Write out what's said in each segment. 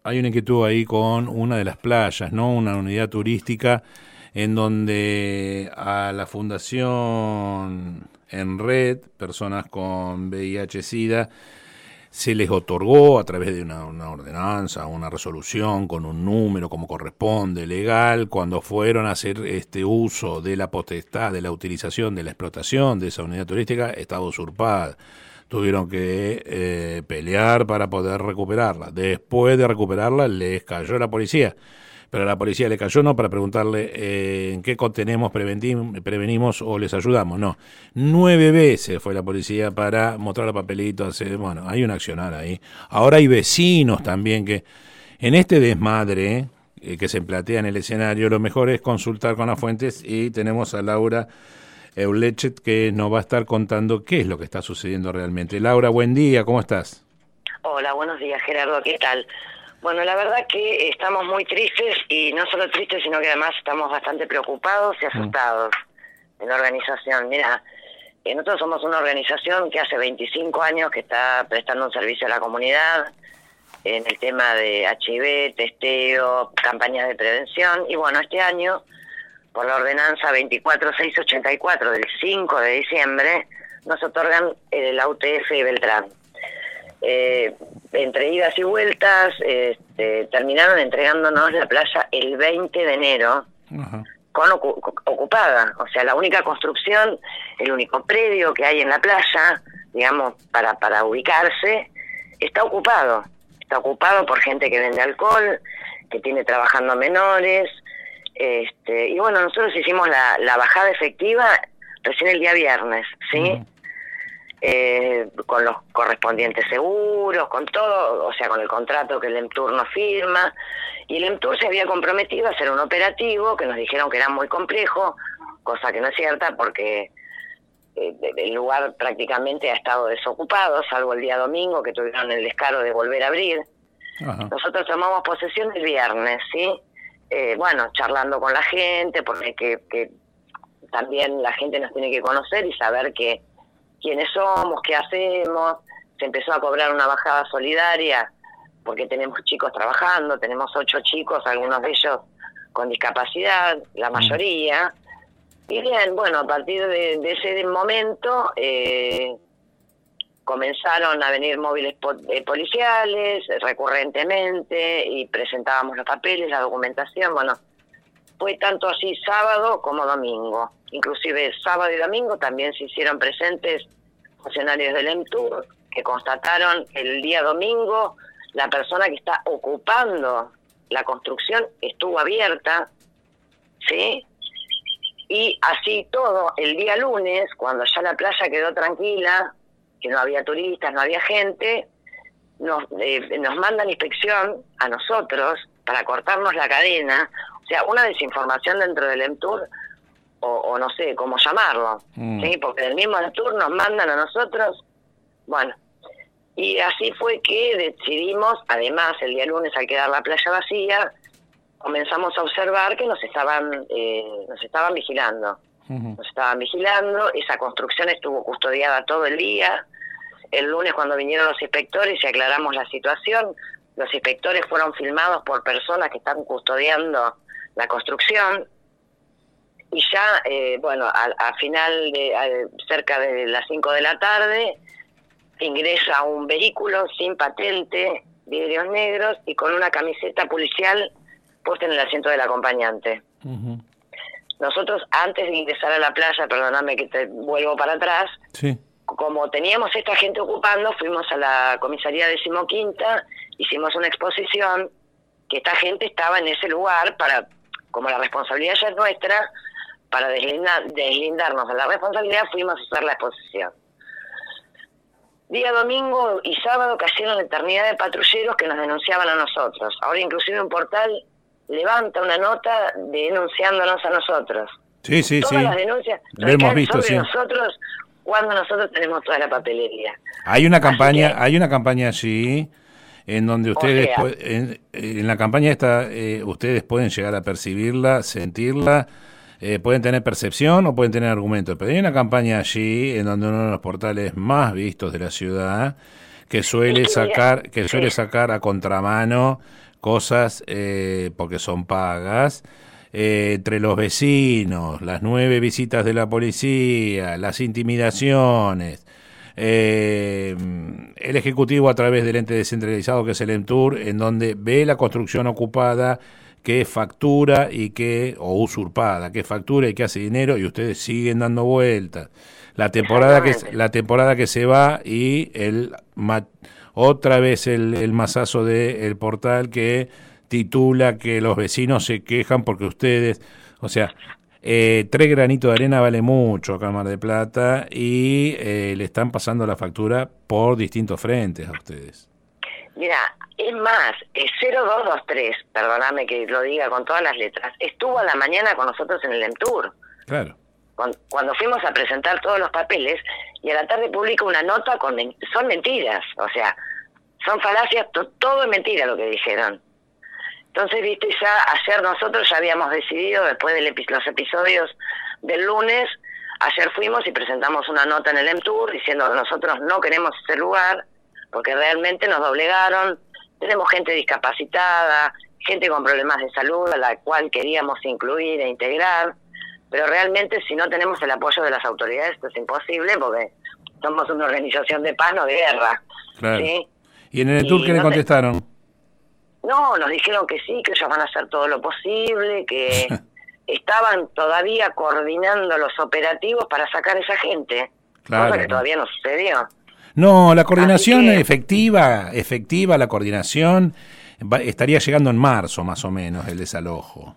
hay una inquietud ahí con una de las playas, ¿no? Una unidad turística en donde a la Fundación En Red, personas con VIH-Sida, se les otorgó a través de una ordenanza, una resolución con un número como corresponde, legal, cuando fueron a hacer este uso de la potestad, de la utilización, de la explotación de esa unidad turística, estaba usurpada. Tuvieron que pelear para poder recuperarla. Después de recuperarla, les cayó la policía. Pero a la policía le cayó no para preguntarle en qué contenemos, prevenimos o les ayudamos. No, 9 veces fue la policía para mostrar los papelitos. Bueno, hay un accionar ahí. Ahora hay vecinos también que en este desmadre que se plantea en el escenario, lo mejor es consultar con las fuentes y tenemos a Laura Eulechet que nos va a estar contando qué es lo que está sucediendo realmente. Laura, buen día, ¿cómo estás? Hola, buenos días Gerardo, ¿qué tal? Bueno, la verdad que estamos muy tristes y no solo tristes, sino que además estamos bastante preocupados y asustados en la organización. Mira, nosotros somos una organización que hace 25 años que está prestando un servicio a la comunidad en el tema de HIV, testeo, campañas de prevención y bueno, este año, por la ordenanza 24684 del 5 de diciembre, nos otorgan la UTF Beltrán. Entre idas y vueltas terminaron entregándonos la playa el 20 de enero. Ajá. Ocupada, o sea, la única construcción, el único predio que hay en la playa, digamos, para ubicarse, está ocupado por gente que vende alcohol, que tiene trabajando menores, y bueno, nosotros hicimos la bajada efectiva recién el día viernes, ¿sí? Con los correspondientes seguros, con todo, o sea, con el contrato que el EMTUR nos firma, y el EMTUR se había comprometido a hacer un operativo que nos dijeron que era muy complejo, cosa que no es cierta porque el lugar prácticamente ha estado desocupado, salvo el día domingo que tuvieron el descaro de volver a abrir. Ajá. Nosotros tomamos posesión el viernes, ¿sí? Bueno, charlando con la gente, porque que también la gente nos tiene que conocer y saber quiénes somos, qué hacemos. Se empezó a cobrar una bajada solidaria porque tenemos chicos trabajando, tenemos 8 chicos, algunos de ellos con discapacidad, la mayoría. Y bien, bueno, a partir de ese momento comenzaron a venir móviles policiales recurrentemente y presentábamos los papeles, la documentación. Bueno, fue tanto así sábado como domingo. Inclusive sábado y domingo también se hicieron presentes funcionarios del EMTUR que constataron el día domingo la persona que está ocupando la construcción estuvo abierta, ¿sí? Y así todo, el día lunes, cuando ya la playa quedó tranquila, que no había turistas, no había gente, nos mandan inspección a nosotros para cortarnos la cadena. O sea, una desinformación dentro del EMTUR, o no sé cómo llamarlo, ¿sí? Porque del mismo EMTUR nos mandan a nosotros. Bueno, y así fue que decidimos, además el día lunes al quedar la playa vacía, comenzamos a observar que nos estaban vigilando. Nos estaban vigilando, esa construcción estuvo custodiada todo el día. El lunes cuando vinieron los inspectores y aclaramos la situación, los inspectores fueron filmados por personas que están custodiando la construcción. Y ya, bueno, a final cerca de las 5 de la tarde, ingresa un vehículo sin patente, vidrios negros y con una camiseta policial puesta en el asiento del acompañante. Nosotros, antes de ingresar a la playa, perdóname que te vuelvo para atrás, sí, como teníamos esta gente ocupando, fuimos a la comisaría 15ª, hicimos una exposición, que esta gente estaba en ese lugar para, como la responsabilidad ya es nuestra, para deslindarnos de la responsabilidad, fuimos a hacer la exposición. Día domingo y sábado cayeron la eternidad de patrulleros que nos denunciaban a nosotros. Ahora inclusive un portal levanta una nota denunciándonos a nosotros. Sí, sí, Todas sí. las denuncias Lo hemos visto, sobre sí. nosotros cuando nosotros tenemos toda la papelería. Hay una campaña allí en donde ustedes, en la campaña esta, ustedes pueden llegar a percibirla, sentirla, pueden tener percepción o pueden tener argumentos, pero hay una campaña allí en donde uno de los portales más vistos de la ciudad que suele sacar a contramano cosas, porque son pagas, entre los vecinos, las 9 visitas de la policía, las intimidaciones, el Ejecutivo a través del ente descentralizado que es el EMTUR, en donde ve la construcción ocupada, que factura o usurpada, que factura y que hace dinero, y ustedes siguen dando vueltas. La temporada que se va y otra vez el masazo del portal que titula que los vecinos se quejan porque ustedes, o sea, 3 granitos de arena vale mucho acá en Mar del Plata y le están pasando la factura por distintos frentes a ustedes. Mira, es más, 0223, perdóname que lo diga con todas las letras, estuvo a la mañana con nosotros en el EMTUR. Claro. Cuando fuimos a presentar todos los papeles, y a la tarde publica una nota son mentiras, o sea, son falacias, todo es mentira lo que dijeron. Entonces, viste, ya ayer nosotros ya habíamos decidido, después de los episodios del lunes, ayer fuimos y presentamos una nota en el EMTUR diciendo que nosotros no queremos ese lugar, porque realmente nos doblegaron, tenemos gente discapacitada, gente con problemas de salud a la cual queríamos incluir e integrar, pero realmente si no tenemos el apoyo de las autoridades esto es imposible porque somos una organización de paz, no de guerra. Claro. ¿Sí? ¿Y en el EMTUR qué le contestaron? No, nos dijeron que sí, que ellos van a hacer todo lo posible, que estaban todavía coordinando los operativos para sacar a esa gente, claro, cosa que todavía no sucedió. No, la coordinación efectiva, la coordinación estaría llegando en marzo más o menos el desalojo.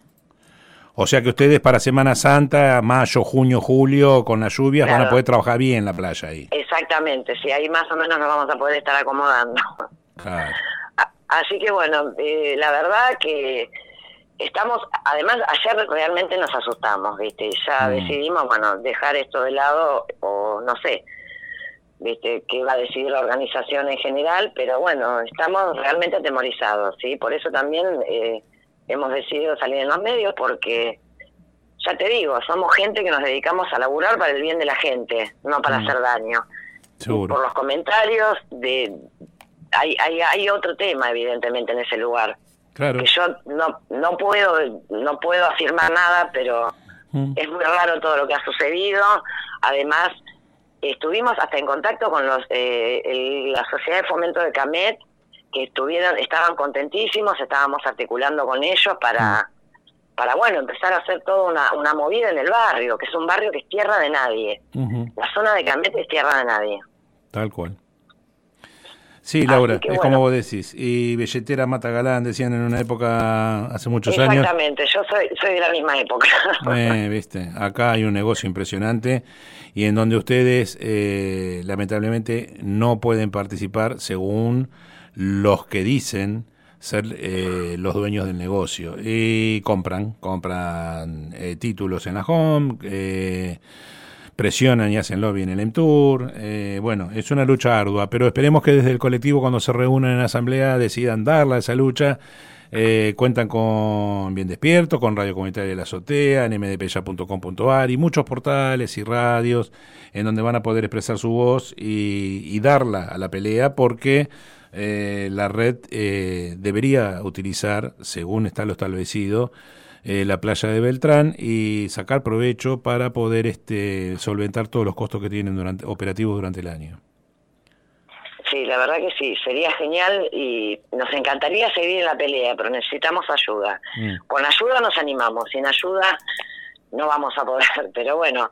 O sea que ustedes para Semana Santa, mayo, junio, julio, con las lluvias, claro, van a poder trabajar bien la playa ahí. Exactamente, sí, ahí más o menos nos vamos a poder estar acomodando. Claro. Así que bueno, la verdad que estamos, además ayer realmente nos asustamos, ¿viste? Ya decidimos, bueno, dejar esto de lado, o no sé, ¿viste? Qué va a decidir la organización en general, pero bueno, estamos realmente atemorizados, ¿sí? Por eso también hemos decidido salir en los medios, porque, ya te digo, somos gente que nos dedicamos a laburar para el bien de la gente, no para hacer daño. Seguro. Por los comentarios hay otro tema evidentemente en ese lugar. Claro. Que yo no puedo afirmar nada, pero es muy raro todo lo que ha sucedido. Además, estuvimos hasta en contacto con la Sociedad de Fomento de Camet, que estaban contentísimos, estábamos articulando con ellos para bueno, empezar a hacer toda una movida en el barrio, que es un barrio que es tierra de nadie. La zona de Camet es tierra de nadie. Tal cual. Sí, Laura, que, es bueno, como vos decís. Y billetera mata galán, decían en una época, hace muchos años. Exactamente, yo soy de la misma época. Viste, acá hay un negocio impresionante y en donde ustedes lamentablemente no pueden participar según los que dicen ser los dueños del negocio. Y compran títulos en la Home, presionan y hacen lobby en el EMTUR. Bueno, es una lucha ardua, pero esperemos que desde el colectivo, cuando se reúnan en asamblea, decidan darla a esa lucha. Cuentan con Bien Despierto, con Radio Comunitaria de la Azotea, en mdpya.com.ar y muchos portales y radios en donde van a poder expresar su voz y darla a la pelea, porque la red debería utilizar, según está lo establecido, la playa de Beltrán y sacar provecho para poder solventar todos los costos que tienen operativos durante el año. Sí, la verdad que sí, sería genial y nos encantaría seguir en la pelea, pero necesitamos ayuda. Con ayuda nos animamos, sin ayuda no vamos a poder, pero bueno,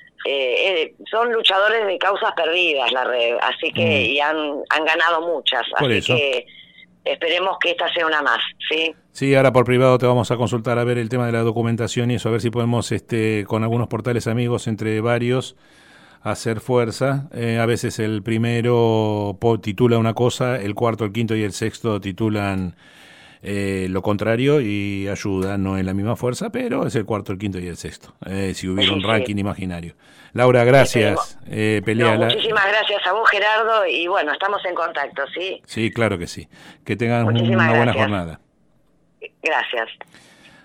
son luchadores de causas perdidas la red, así que y han ganado muchas, por así eso. Que esperemos que esta sea una más, ¿sí? Sí, ahora por privado te vamos a consultar a ver el tema de la documentación y eso, a ver si podemos con algunos portales amigos, entre varios, hacer fuerza. A veces el primero titula una cosa, el cuarto, el quinto y el sexto titulan lo contrario y ayuda, no en la misma fuerza, pero es el cuarto, el quinto y el sexto, si hubiera un ranking imaginario. Laura, gracias. Muchísimas gracias a vos, Gerardo, y bueno, estamos en contacto, ¿sí? Sí, claro que sí. Que tengan una buena jornada. Gracias.